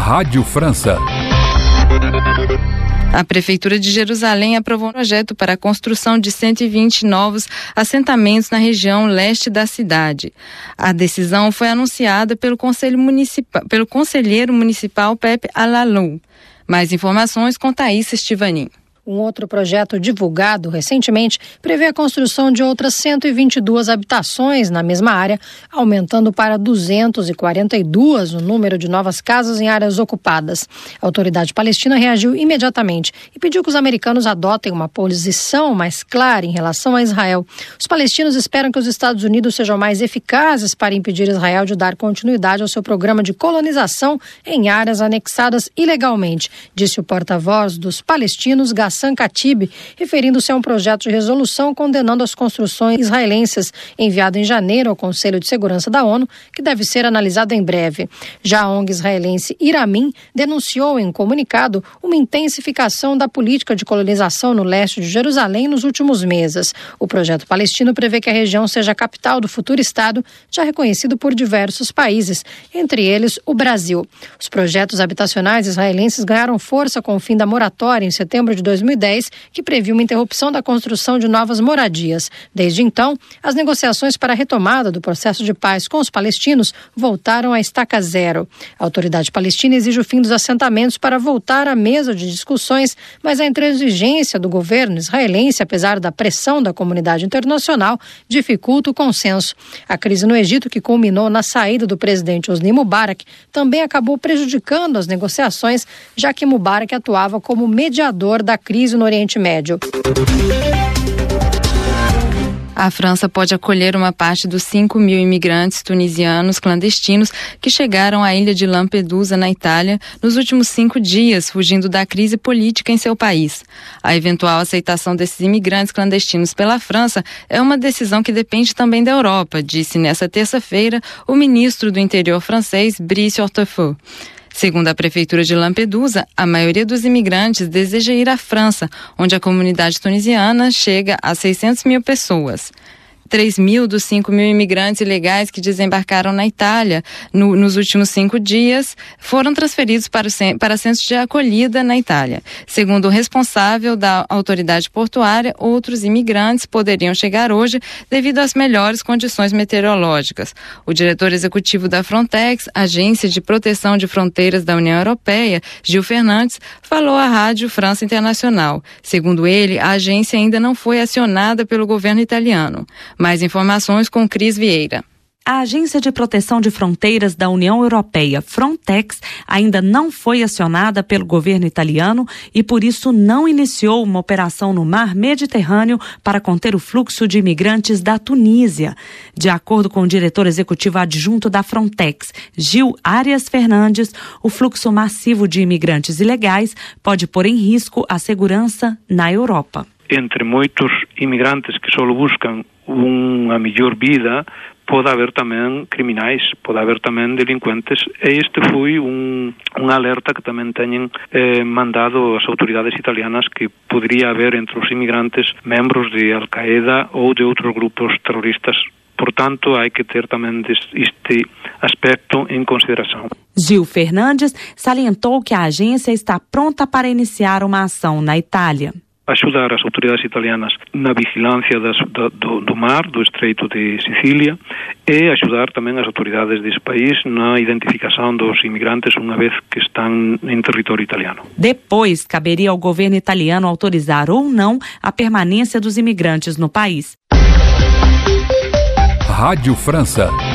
Rádio França. A Prefeitura de Jerusalém aprovou um projeto para a construção de 120 novos assentamentos na região leste da cidade. A decisão foi anunciada pelo conselheiro municipal Pepe Alalou. Mais informações com Thaís Estivanin. Um outro projeto divulgado recentemente prevê a construção de outras 122 habitações na mesma área, aumentando para 242 o número de novas casas em áreas ocupadas. A autoridade palestina reagiu imediatamente e pediu que os americanos adotem uma posição mais clara em relação a Israel. Os palestinos esperam que os Estados Unidos sejam mais eficazes para impedir Israel de dar continuidade ao seu programa de colonização em áreas anexadas ilegalmente, disse o porta-voz dos palestinos, Ghassan Khatib, referindo-se a um projeto de resolução condenando as construções israelenses, enviado em janeiro ao Conselho de Segurança da ONU, que deve ser analisado em breve. Já a ONG israelense Iramin denunciou em comunicado uma intensificação da política de colonização no leste de Jerusalém nos últimos meses. O projeto palestino prevê que a região seja a capital do futuro Estado, já reconhecido por diversos países, entre eles o Brasil. Os projetos habitacionais israelenses ganharam força com o fim da moratória em setembro de 2010, que previu uma interrupção da construção de novas moradias. Desde então, as negociações para a retomada do processo de paz com os palestinos voltaram à estaca zero. A autoridade palestina exige o fim dos assentamentos para voltar à mesa de discussões, mas a intransigência do governo israelense, apesar da pressão da comunidade internacional, dificulta o consenso. A crise no Egito, que culminou na saída do presidente Hosni Mubarak, também acabou prejudicando as negociações, já que Mubarak atuava como mediador da crise no Oriente Médio. A França pode acolher uma parte dos 5.000 imigrantes tunisianos clandestinos que chegaram à ilha de Lampedusa, na Itália, nos últimos 5 dias, fugindo da crise política em seu país. A eventual aceitação desses imigrantes clandestinos pela França é uma decisão que depende também da Europa, disse nesta terça-feira o ministro do Interior francês, Brice Hortefeux. Segundo a Prefeitura de Lampedusa, a maioria dos imigrantes deseja ir à França, onde a comunidade tunisiana chega a 600.000 pessoas. 3.000 dos 5.000 imigrantes ilegais que desembarcaram na Itália nos últimos 5 dias foram transferidos para centros de acolhida na Itália. Segundo o responsável da autoridade portuária, outros imigrantes poderiam chegar hoje devido às melhores condições meteorológicas. O diretor executivo da Frontex, Agência de Proteção de Fronteiras da União Europeia, Gil Fernandes, falou à Rádio França Internacional. Segundo ele, a agência ainda não foi acionada pelo governo italiano. Mais informações com Cris Vieira. A Agência de Proteção de Fronteiras da União Europeia, Frontex, ainda não foi acionada pelo governo italiano e, por isso, não iniciou uma operação no mar Mediterrâneo para conter o fluxo de imigrantes da Tunísia. De acordo com o diretor executivo adjunto da Frontex, Gil Arias Fernandes, o fluxo massivo de imigrantes ilegais pode pôr em risco a segurança na Europa. Entre muitos imigrantes que só buscam uma melhor vida, pode haver também criminais, pode haver também delinquentes. Este foi um alerta que também têm mandado as autoridades italianas, que poderia haver entre os imigrantes membros de Al-Qaeda ou de outros grupos terroristas. Portanto, há que ter também este aspecto em consideração. Gil Fernandes salientou que a agência está pronta para iniciar uma ação na Itália. Ajudar as autoridades italianas na vigilância do mar, do Estreito de Sicília, e ajudar também as autoridades desse país na identificação dos imigrantes uma vez que estão em território italiano. Depois, caberia ao governo italiano autorizar ou não a permanência dos imigrantes no país. Rádio França.